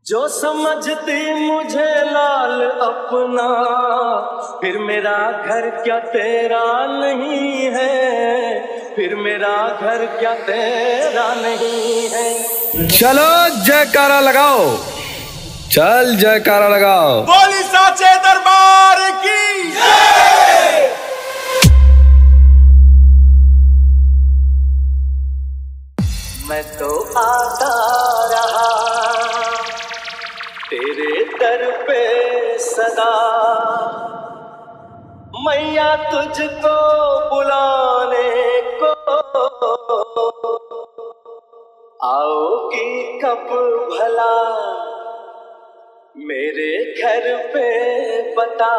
जो समझती मुझे लाल अपना, फिर मेरा घर क्या तेरा नहीं है, फिर मेरा घर क्या तेरा नहीं है। चलो जयकारा लगाओ, चल जयकारा लगाओ। बोली साचे दरबार की जय। मैं तो आता रहा तेरे दर पे सदा, मैया तुझको बुलाने को आओगी कब भला, मेरे घर पे बता,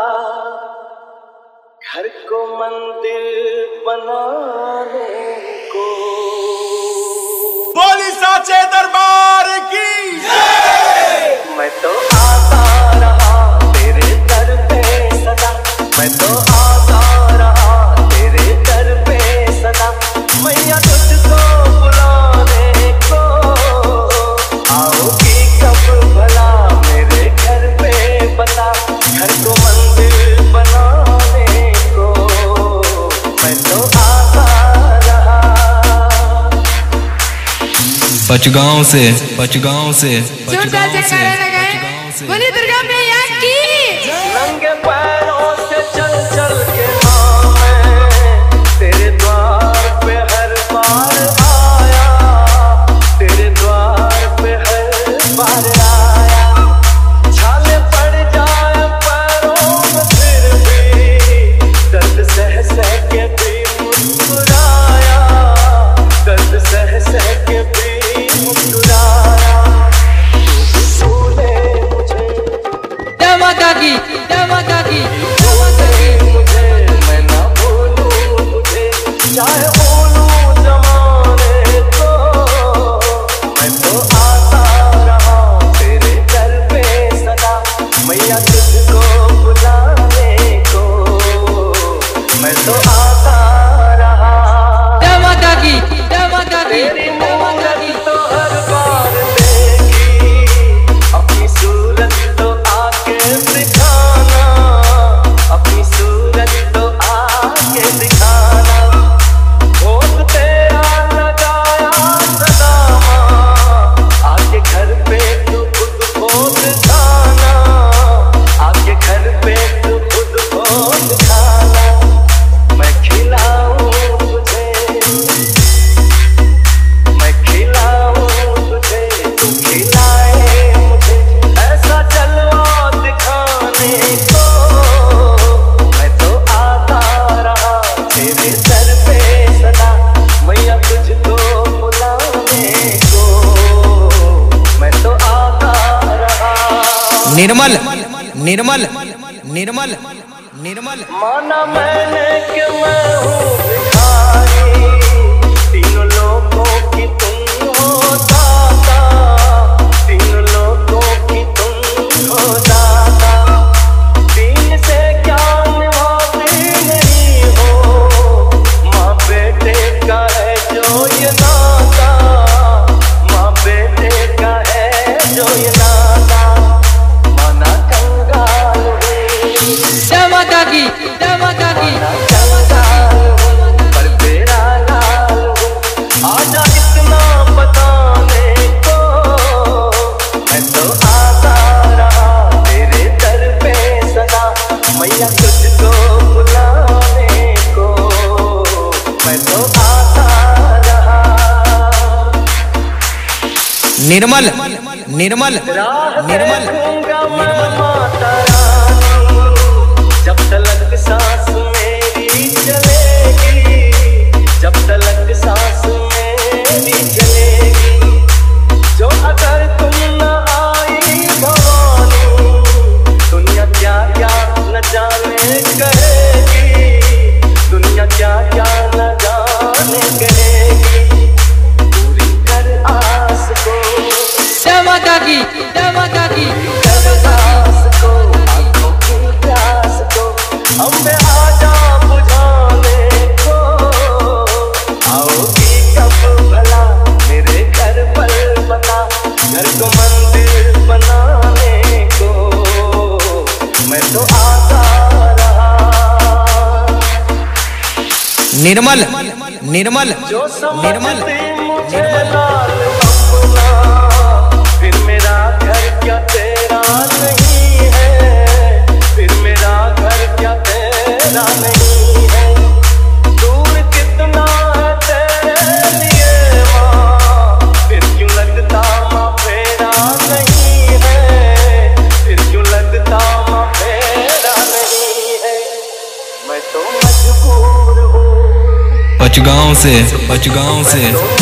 घर को मंदिर बनाने को। बोली साचे दरबार की जय। मैं तो आता रहा तेरे दर पे सदा, मैं तो आता रहा तेरे दर पे सदा, मैया तुझको बुलाने को आओगी कब भला, मेरे घर पे बता, घर को मंदिर बनाने को। मैं तो आता रहा पचगांव से जोरदार जयकारा लगाएं। बोली दुर्गा मैया की। नंगे पैरों से चल चल के माँ मैं तेरे द्वार पे हर बार आया, तेरे द्वार पे हर बार आया। छाले पड़ जाए पैरों में फिर भी, दर्द सह सह के भी मुस्कुराया, दर्द सह सह के भी मुस्कुराया। माता की मुझे मैं ना भूलूं तुझे, चाहे भूलूं जमाने को। मैं तो आता रहा तेरे दर पे सदा, मैया तुझको बुलाने को। मैं तो आता रहा तेरी मूरत तो हर बार देखी, अपनी सूरत तो आके दिखाना, अपनी सूरत तो आके दिखाना। भोग तेरा लगाया सदा माँ, आके घर पे तू खुद भोग खाना, आके घर पे तू खुद भोग खाना। मैं खिलाऊं तुझे, मैं खिलाऊं तुझे, तू खिलाए मुझे, ऐसा जलवा दिखाने को। मैं तो आता रहा तेरे दर पे सदा, मैया तुझको बुलाने को। मैं तो आता रहा निर्मल। माना मैंने कि मैं हूँ भिखारी, तीनों लोगों की तुम हो दाता, तीनों लोगों की तुम हो दाता। दीन से क्या निभाती नहीं हो, माँ बेटे का है जो ये नाता, माँ बेटे का है जो ये नाता। माना कंगाल पर तेरा लाल हूँ, आजा इतना बताने को। मैं तो आता रहा तेरे दर पे सदा, मैया तुझको बुलाने को। मैं तो आता रहा राह देखूंगा मैं माता रानी, जब तलक सांस मेरी चलेगी, जब तलक सांस मेरी चलेगी। जो अगर तुम न आई भवानी, दुनिया क्या क्या न जाने कहेगी, दुनिया क्या क्या न जाने कहेगी। पूरी कर आस को, माता की कर आस को, आंखों की प्यास को, अम्बे आजा बुझाने को। आओगी कब भला, मेरे घर पर बता, घर को मंदिर बना निर्मल निर्मल जो निर्मल समझती मुझे लाल अपना, फिर मेरा घर क्या तेरा नहीं है, फिर मेरा घर क्या तेरा नहीं है। दूर कितना है तेरे लिए माँ, फिर क्यों लगता माँ फेरा नहीं है, फिर क्यों लगता माँ फेरा नहीं है। मैं तो मजबूर हूँ पचगांव से